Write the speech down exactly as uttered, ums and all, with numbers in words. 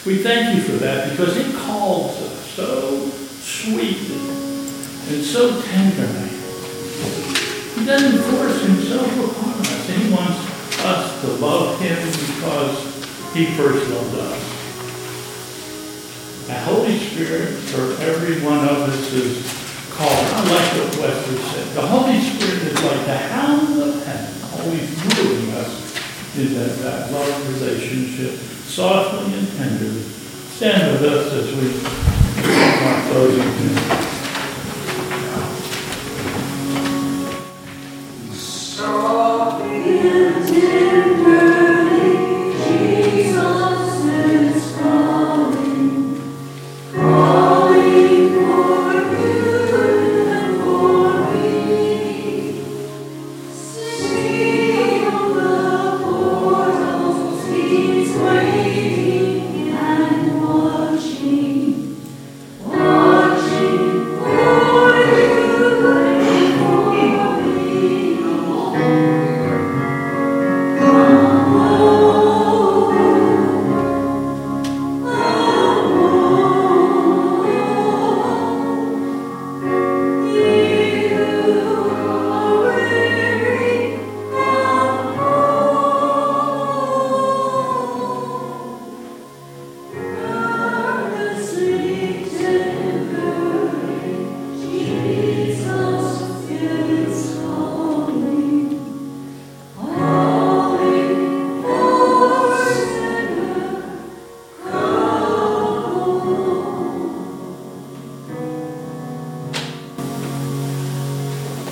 We thank you for that because it calls us so sweetly and so tenderly. He doesn't force himself upon us. He wants us to love him because he first loved us. The Holy Spirit for every one of us is called. I like what Wesley said. The Holy Spirit is like the hound of heaven, always luring us into that, that love relationship, softly and tenderly. Stand with us as we are closing.